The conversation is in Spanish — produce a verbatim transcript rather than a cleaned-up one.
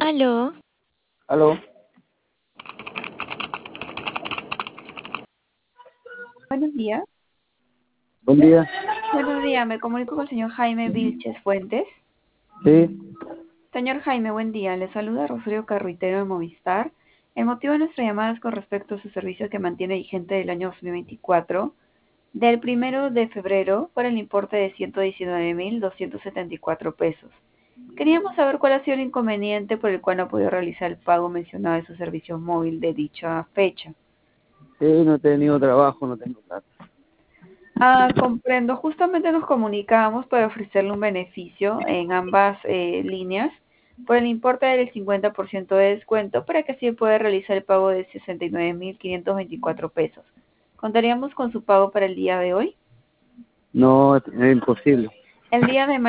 Aló, Aló, Buenos días. buen día. Buenos días, me comunico con el señor Jaime Vilches Fuentes. Sí, Señor Jaime, buen día. Le saluda Rosario Carruitero de Movistar. El motivo de nuestra llamada es con respecto a su servicio que mantiene vigente del año dos mil veinticuatro, del primero de febrero, por el importe de ciento diecinueve mil doscientos setenta y cuatro pesos. Queríamos saber cuál ha sido el inconveniente por el cual no ha podido realizar el pago mencionado de su servicio móvil de dicha fecha. sí, no he tenido trabajo, no tengo plata. Ah, comprendo. Justamente nos comunicamos para ofrecerle un beneficio en ambas eh, líneas por el importe del cincuenta por ciento de descuento para que así pueda realizar el pago de sesenta y nueve mil quinientos veinticuatro pesos. ¿Contaríamos con su pago para el día de hoy? No, es imposible. El día de